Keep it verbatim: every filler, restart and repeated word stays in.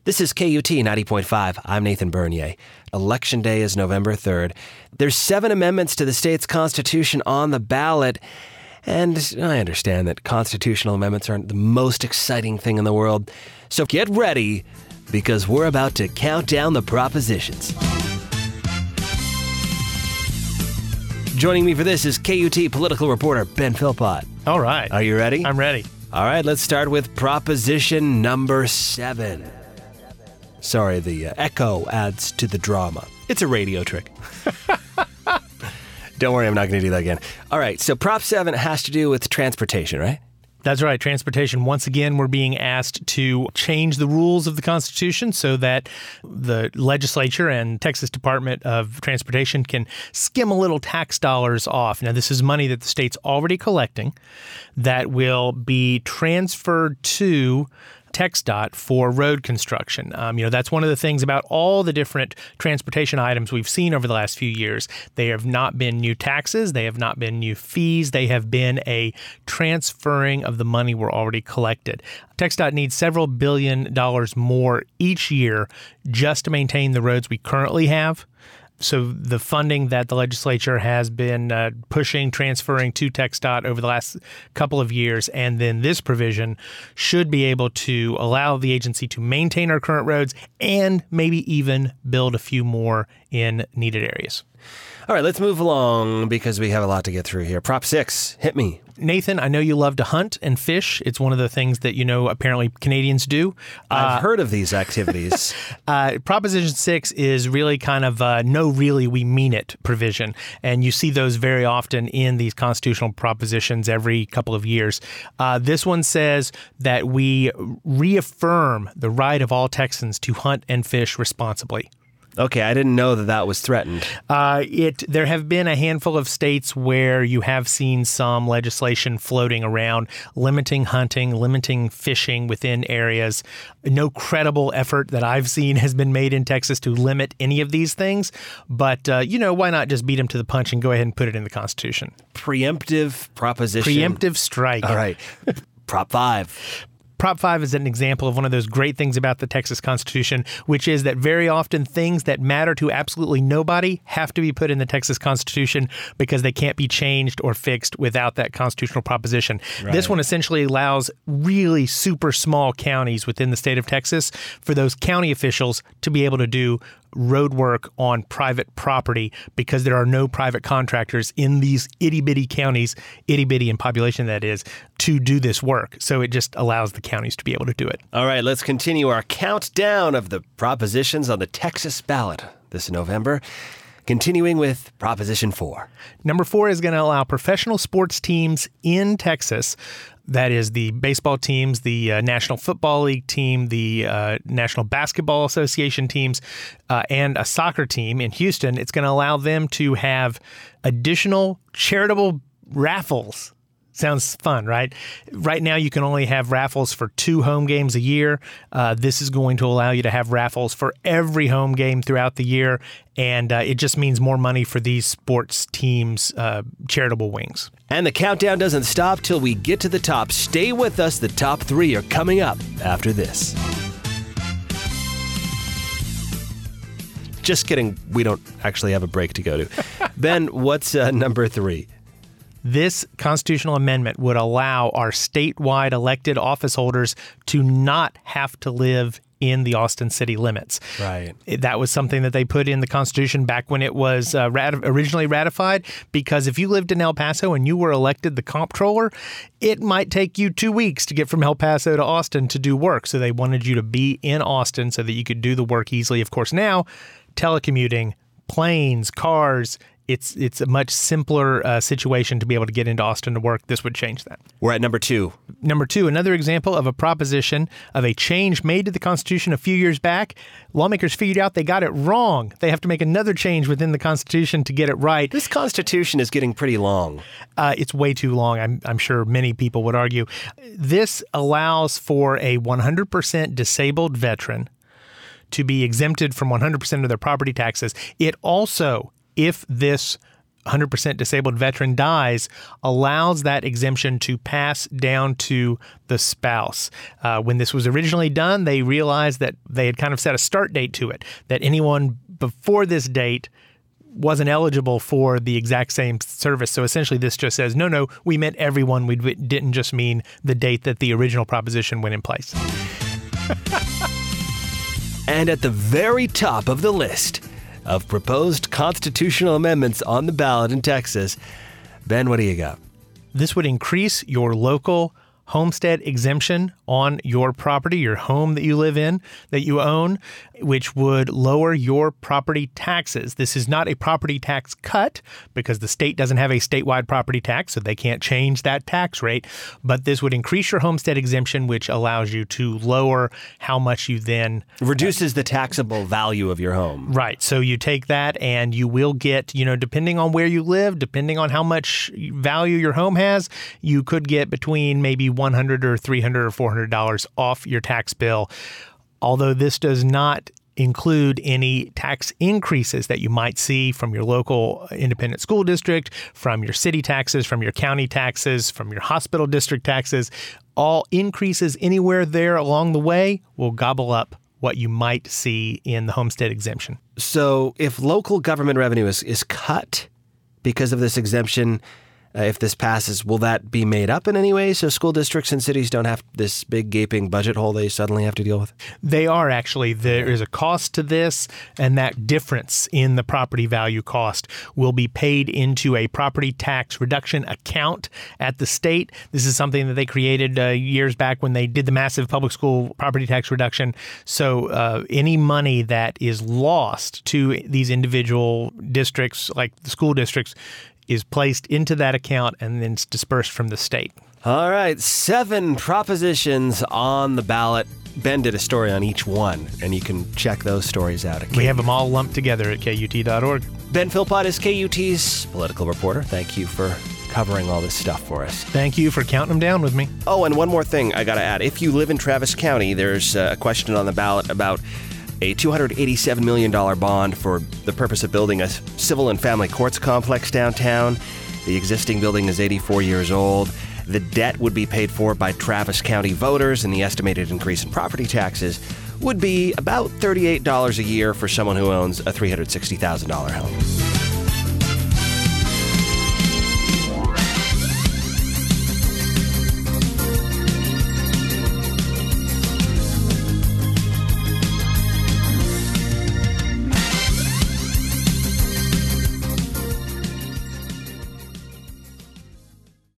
This is K U T ninety point five. I'm Nathan Bernier. Election day is November third. There's seven amendments to the state's constitution on the ballot. And I understand that constitutional amendments aren't the most exciting thing in the world. So get ready, because we're about to count down the propositions. Joining me for this is K U T political reporter Ben Philpott. All right. Are you ready? I'm ready. All right, let's start with proposition number seven. Sorry, the uh, echo adds to the drama. It's a radio trick. Don't worry, I'm not going to do that again. All right, so Prop seven has to do with transportation, right? That's right. Transportation. Once again, we're being asked to change the rules of the Constitution so that the legislature and Texas Department of Transportation can skim a little tax dollars off. Now, this is money that the state's already collecting that will be transferred to TxDOT for road construction. Um, you know, that's one of the things about all the different transportation items we've seen over the last few years. They have not been new taxes. They have not been new fees. They have been a transferring of the money we're already collected. TxDOT needs several billion dollars more each year just to maintain the roads we currently have. So the funding that the legislature has been uh, pushing, transferring to TxDOT over the last couple of years, and then this provision should be able to allow the agency to maintain our current roads and maybe even build a few more in needed areas. All right, let's move along because we have a lot to get through here. Prop six, hit me. Nathan, I know you love to hunt and fish. It's one of the things that, you know, apparently Canadians do. I've uh, heard of these activities. uh, Proposition six is really kind of a no, really, we mean it provision. And you see those very often in these constitutional propositions every couple of years. Uh, this one says that we reaffirm the right of all Texans to hunt and fish responsibly. Okay, I didn't know that that was threatened. Uh, it there have been a handful of states where you have seen some legislation floating around limiting hunting, limiting fishing within areas. No credible effort that I've seen has been made in Texas to limit any of these things. But, uh, you know, why not just beat them to the punch and go ahead and put it in the Constitution? Preemptive proposition. Preemptive strike. All right. Prop five. Prop five is an example of one of those great things about the Texas Constitution, which is that very often things that matter to absolutely nobody have to be put in the Texas Constitution because they can't be changed or fixed without that constitutional proposition. Right. This one essentially allows really super small counties within the state of Texas for those county officials to be able to do road work on private property because there are no private contractors in these itty-bitty counties, itty-bitty in population that is, to do this work. So it just allows the counties to be able to do it. All right, let's continue our countdown of the propositions on the Texas ballot this November. Continuing with Proposition four. Number four is going to allow professional sports teams in Texas, that is the baseball teams, the uh, National Football League team, the uh, National Basketball Association teams, uh, and a soccer team in Houston. It's going to allow them to have additional charitable raffles. Sounds fun, right? Right now, you can only have raffles for two home games a year. Uh, this is going to allow you to have raffles for every home game throughout the year, and uh, it just means more money for these sports teams' uh, charitable wings. And the countdown doesn't stop till we get to the top. Stay with us. The top three are coming up after this. Just kidding. We don't actually have a break to go to. Ben, what's uh, number three? This constitutional amendment would allow our statewide elected office holders to not have to live in the Austin city limits. Right. That was something that they put in the Constitution back when it was uh, rat- originally ratified, because if you lived in El Paso and you were elected the comptroller, it might take you two weeks to get from El Paso to Austin to do work. So they wanted you to be in Austin so that you could do the work easily. Of course, now telecommuting, planes, cars, It's it's a much simpler uh, situation to be able to get into Austin to work. This would change that. We're at number two. Number two, another example of a proposition of a change made to the Constitution a few years back. Lawmakers figured out they got it wrong. They have to make another change within the Constitution to get it right. This Constitution is getting pretty long. Uh, it's way too long, I'm, I'm sure many people would argue. This allows for a one hundred percent disabled veteran to be exempted from one hundred percent of their property taxes. It also, if this one hundred percent disabled veteran dies allows that exemption to pass down to the spouse. Uh, when this was originally done, they realized that they had kind of set a start date to it, that anyone before this date wasn't eligible for the exact same service. So essentially this just says, no, no, we meant everyone. We didn't just mean the date that the original proposition went in place. And at the very top of the list of proposed constitutional amendments on the ballot in Texas, Ben, what do you got? This would increase your local homestead exemption on your property, your home that you live in, that you own, which would lower your property taxes. This is not a property tax cut because the state doesn't have a statewide property tax, so they can't change that tax rate. But this would increase your homestead exemption, which allows you to lower how much you then... Reduces the taxable value of your home. Right. So you take that and you will get, you know, depending on where you live, depending on how much value your home has, you could get between maybe one hundred dollars or three hundred dollars or four hundred dollars off your tax bill. Although this does not include any tax increases that you might see from your local independent school district, from your city taxes, from your county taxes, from your hospital district taxes. All increases anywhere there along the way will gobble up what you might see in the homestead exemption. So if local government revenue is, is cut because of this exemption, Uh, if this passes, will that be made up in any way so school districts and cities don't have this big gaping budget hole they suddenly have to deal with? They are actually. There is a cost to this, and that difference in the property value cost will be paid into a property tax reduction account at the state. This is something that they created uh, years back when they did the massive public school property tax reduction. So uh, any money that is lost to these individual districts, like the school districts, is placed into that account and then it's dispersed from the state. All right, seven propositions on the ballot. Ben did a story on each one, and you can check those stories out at K U T. We have them all lumped together at K U T dot org. Ben Philpott is K U T's political reporter. Thank you for covering all this stuff for us. Thank you for counting them down with me. Oh, and one more thing I got to add. If you live in Travis County, there's a question on the ballot about a two hundred eighty-seven million dollars bond for the purpose of building a civil and family courts complex downtown. The existing building is eighty-four years old. The debt would be paid for by Travis County voters, and the estimated increase in property taxes would be about thirty-eight dollars a year for someone who owns a three hundred sixty thousand dollars home.